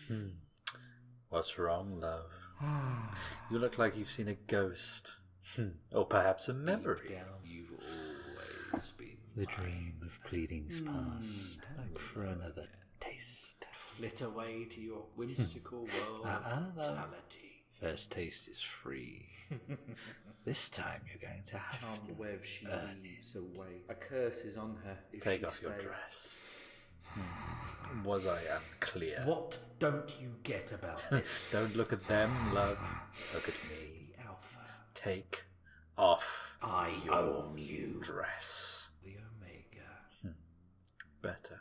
What's wrong, love? You look like you've seen a ghost. Or perhaps a memory. Down, you've always been The dream of pleadings past, like for another taste. flit away to your whimsical world of mortality. First taste is free. This time you're going to have Charmed to web she earn leaves away. A curse is on her if Take she off your stays. dress. Was I unclear? What don't you get about this? Don't look at them, love. Look at me. The Alpha. Take off I your own you. dress. The Omega. Better.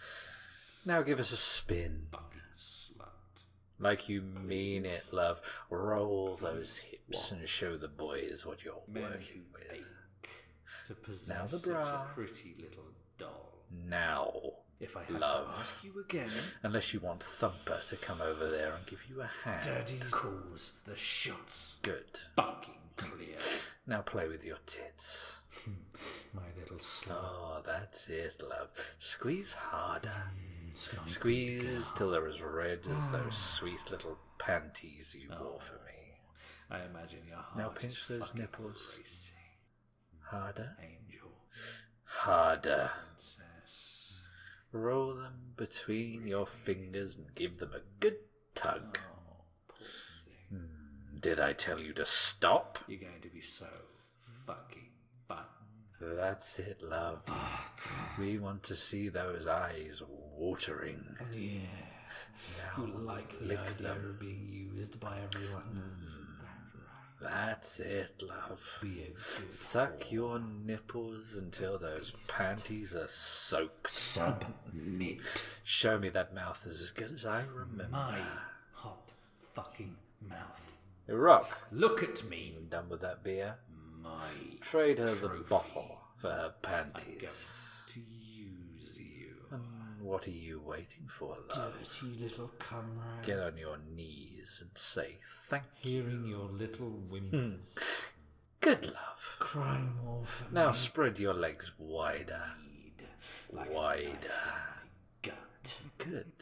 Now give us a spin. Bucket slut. Like you mean it, love. Roll those hips and show the boys what you're Men working who with. ache to possess Now the such bra. a pretty little doll. Now, If I have love. to ask you again, Unless you want Thumper to come over there and give you a hand. Daddy calls the shots. Good. Fucking clear. Now play with your tits. My little slut. Oh, that's it, love. Squeeze harder. My Squeeze till they're as red as those sweet little panties you wore for me. I imagine your heart Now is pinch those fucking nipples. racing. Harder. Angel. Harder. Princess. Roll them between your fingers and give them a good tug. Oh, poor thing. Did I tell you to stop? You're going to be so fucking fun. That's it, love. We want to see those eyes watering. Yeah. Now, You like the lick idea them. of being used by everyone. Isn't that right? That's it, love. Be a good Suck your nipples until those panties are soaked. submit. Show me that mouth is as good as I remember. My hot fucking mouth. Hey, Rock, Look at me. done with that beer? My Trade her the trophy. bottle for her I'm going panties. to use you. What are you waiting for, love? Dirty little comrade. Get on your knees and say thank you. Hearing your little whimpers. Good, love. Cry more for Now me. spread your legs wider. Like a Wider. knife in my gut. Good.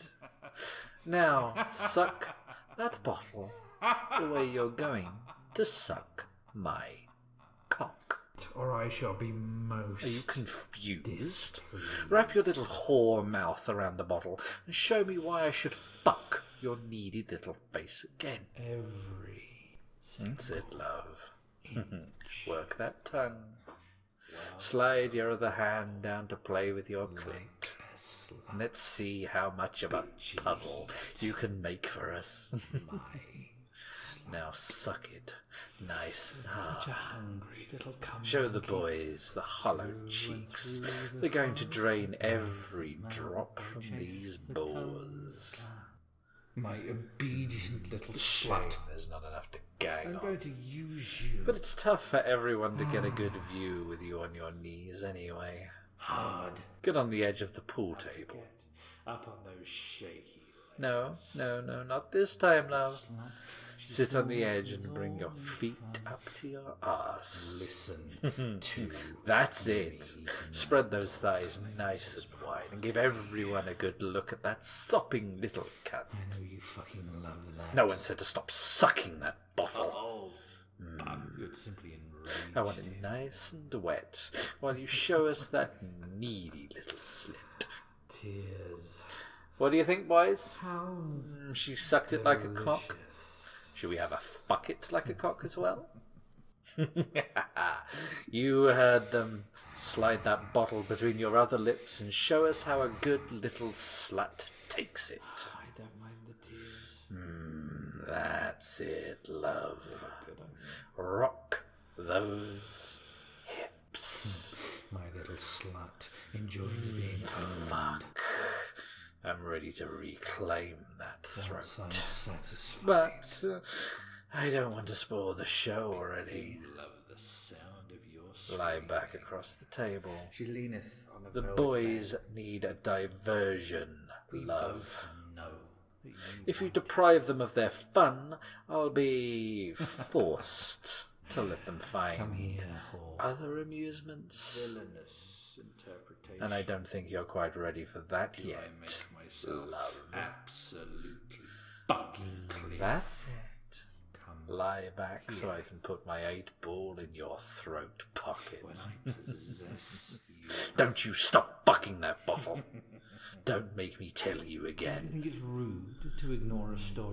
Now suck that bottle the way you're going to suck my cock. Or I shall be most Are you confused? displeased. Wrap your little whore mouth around the bottle and show me why I should fuck your needy little face again. Every That's it, love. Work that tongue. Slide your other hand down to play with your clit. slut. Let's see how much of a puddle you can make for us. My Now suck it nice and such a hard. hungry little comrade. Show the boys the hollow cheeks. They're going to drain every drop from these bores. My obedient little Shame slut. there's not enough to gang I'm on. going to use you But it's tough for everyone to get a good view with you on your knees anyway. hard. Get on the edge of the pool table. Get up on those shaky legs. No, not this time, love. Slut. Sit on the edge and bring your feet up to your ass. Listen to That's it. Spread those thighs nice and wide and give everyone a good look at that sopping little cunt. I know you fucking love that. No one said to stop sucking that bottle. Oh, but you'd simply enrage. I want it nice and wet while you show us that needy little slit. Tears. What do you think, boys? How She sucked it like a cock. delicious. Should we have a fuck it like a cock as well? You heard them. Slide that bottle between your other lips and show us how a good little slut takes it. I don't mind the tears. That's it, love. Good on you. Rock those hips. My little slut. Enjoy being Fuck. I'm ready to reclaim that throat. I'm satisfied. But I don't want to spoil the show already. You love the sound of your Lie scream. back across the table. She leaneth on The velvet boys need a diversion, bed. We love. both know that you If you deprive them of their fun, I'll be forced to let them come find here, whore. other amusements. Villainous interpretation. And I don't think you're quite ready for that Do I make yet. myself Love. absolutely fucking clear. That's it. Come Lie back so I can put my 8-ball in your throat pocket. when I possess you. Don't you stop fucking that bottle. Don't make me tell you Do you again. think it's rude to ignore a story?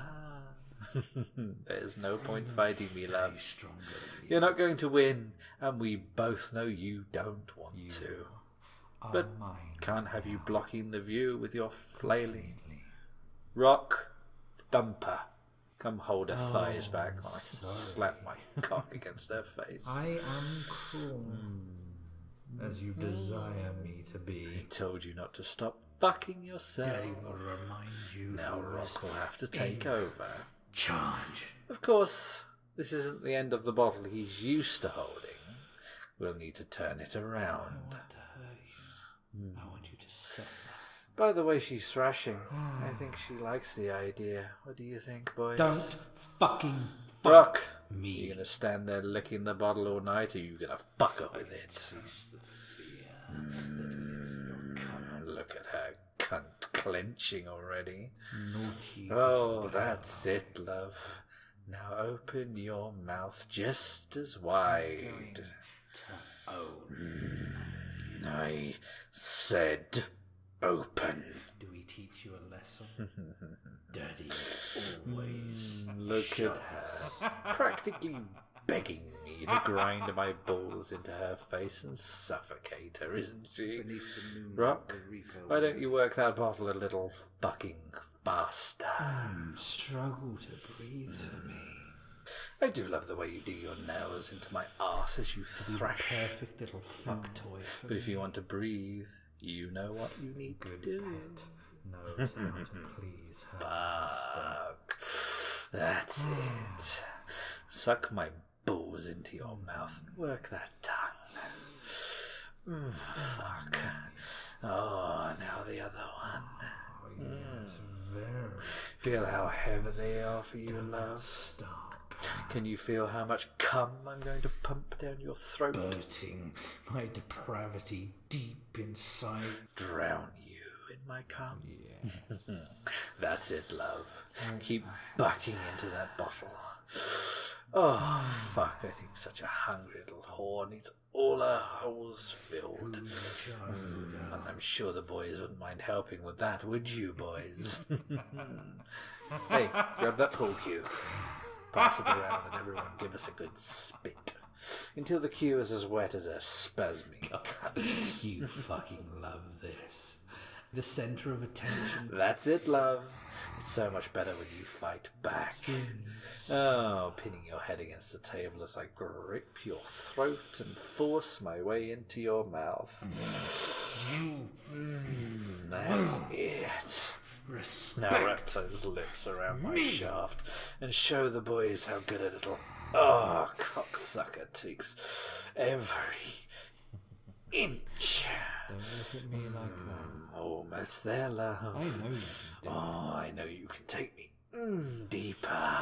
There's no point fighting me, love. Stronger than You're not going to win, and we both know you don't want to. But mine. can't have you blocking the view with your flailing. Rock, Thumper, come hold her thighs back while I can slap my cock against her face. I am cruel, as you desire me to I be. told you not to stop fucking yourself. Daddy will remind you. Now who is Rock will have to take over. charge. Of course, this isn't the end of the bottle he's used to holding. We'll need to turn it around. I want to hurt you. I want you to suffer. By the way she's thrashing, I think she likes the idea. What do you think, boys? Don't fucking Rock! me. You gonna stand there licking the bottle all night, or you gonna fuck her with it? Taste the fear that lives in your cunt. Look at her cunt clenching already. Naughty. Oh, that's it, love. Now open your mouth just as wide. I said open. Do we teach you a lesson? Daddy always. Look at her, practically begging me to grind my balls into her face and suffocate her, isn't she? Beneath the moon, Rock, the reaper why don't you work that bottle a little fucking faster? struggle to breathe for me. I do love the way you do your nails into my arse as you thrash. Perfect little fuck toy for But if you want to breathe, you know what you need to do. knows how to please her master. Fuck. That's it. Suck my balls into your mouth and work that tongue. Fuck. Oh, now the other one. Yes, very. Feel how heavy they are for you, love. Stop. Can you feel how much cum I'm going to pump down your throat? Burting my depravity deep inside. Drown you in my cum? Yeah. That's it, love. Keep bucking into that bottle. Oh, fuck, I think such a hungry little whore needs all her holes filled. And I'm sure the boys wouldn't mind helping with that, would you, boys? Hey, grab that pool cue. Pass it around and everyone give us a good spit. Until the cue is as wet as a spasming cunt. You fucking love this. The center of attention. That's it, love. It's so much better when you fight back. Oh, pinning your head against the table as I grip your throat and force my way into your mouth. That's it. Respect. Now wrap those lips around my shaft and show the boys how good a little cocksucker takes every inch. Don't look at me like that. Almost there, love. I know you can do Oh, I know you can take me deeper.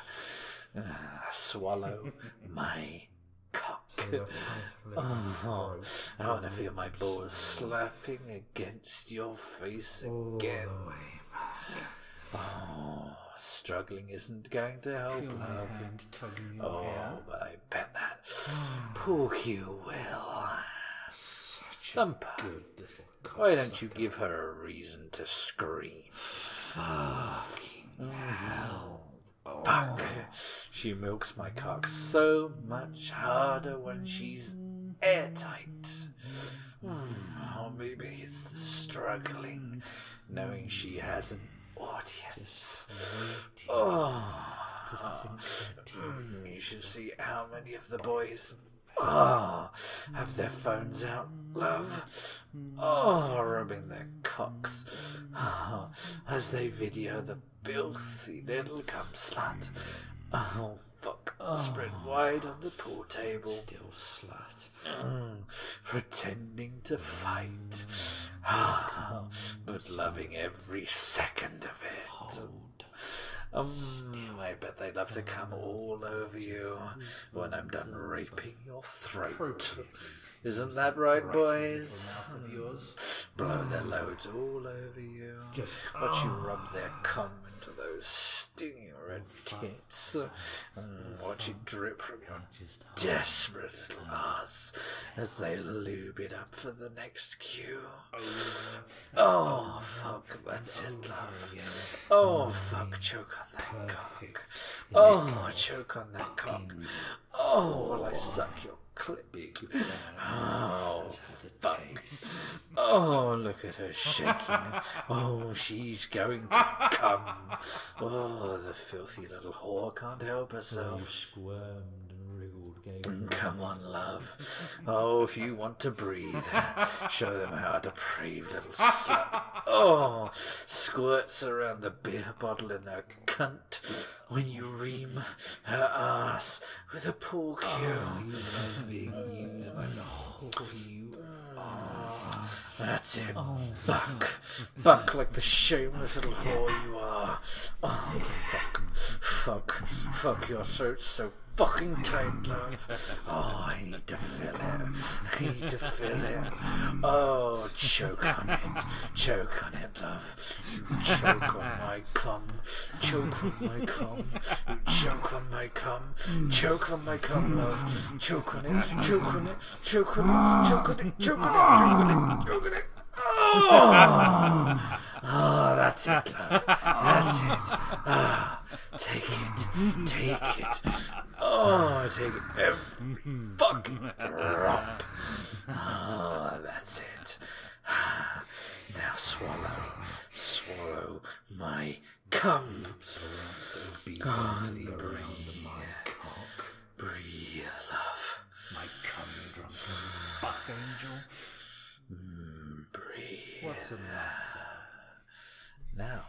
Swallow my cock. your tight little throat. I want to feel my balls slapping against your face All again. the way back. Oh, struggling isn't going to help, Feel my love. hand tugging your hair. Oh, but I bet that poor Hugh will. Thumper, Good little cocksucker. why don't you give her a reason to scream? Fucking hell. Fuck. She milks my cock so much harder when she's airtight. Or maybe it's the struggling, knowing she has an audience. Oh, To sink their teeth. you should see how many of the boys have their phones out, love. Rubbing their cocks as they video the filthy little cum slut. Oh, fuck. Spread wide on the pool table. Still slut. Pretending to fight. But loving every second of it. Hold. I bet they'd love to come all over you when I'm done raping your throat. Appropriately. Isn't that right, Bright little boys? mouth of yours. Blow their loads all over you. Just watch you rub their cum into those stinging red tits. Watch it drip from your desperate little ass as they lube it up for the next cue. Oh, fuck, that's it, love. Oh, fuck, choke on that cock. Oh, choke on that cock. Oh, while I suck your clip. Oh, fuck. Oh, look at her shaking. Oh, she's going to come. Oh, the filthy little whore can't help herself. Squirmed and wriggled, gave Come on, love. Oh, if you want to breathe, show them how a depraved little slut. Oh, squirts around the beer bottle in her cunt when you ream her ass with a pool cue. you love being used by the whole you. That's it. Buck. Buck like the shameless little whore you are. Oh, fuck. Fuck. Fuck, your throat's so fucking tight, love. Oh, I need to feel it. I need to feel it. Oh, choke on it. Choke on it, love. Choke on my cum. Choke on my cum. Choke on my cum. Choke on my cum, love. Choke on it. Choke on it. Choke on it. Choke on it. Choke on it. Choke on it. Choke on it. Oh, that's it, love. That's it. Ah, take it. Take it. Oh, take it every fucking drop. Oh, that's it. Now swallow. Swallow my cum. Oh, breathe. Breathe, love. My cum-drunken buck angel. Breathe. What's the matter? Now,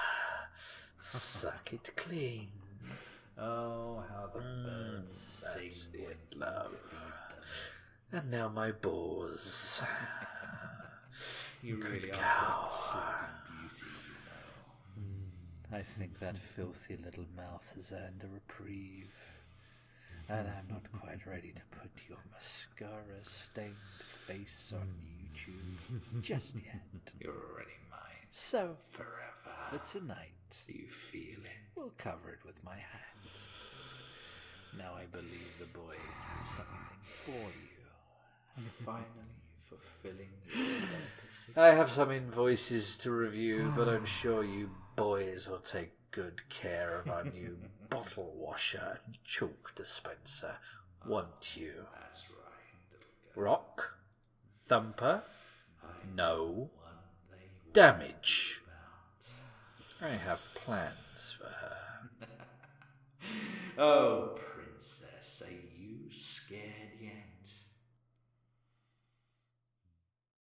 suck it clean. Oh, how the birds That's sing when it, love. And now my balls. you really Good are cow. quite silken beauty, you know. I think that filthy little mouth has earned a reprieve. And I'm not quite ready to put your mascara-stained face on YouTube just yet. You're already mine. So, Forever. for tonight, Do you feel it? we'll cover it with my hand. Now I believe the boys have something for you. Finally fulfilling your purpose. I have some invoices to review, but I'm sure you boys will take good care of our new bottle washer and chalk dispenser, won't you? That's right, little girl. Rock? Thumper? No. One they Damage? about. I have plans for her. Oh, princess, are you scared